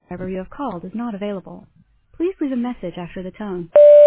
Whoever you have called is not available. Please leave a message after the tone.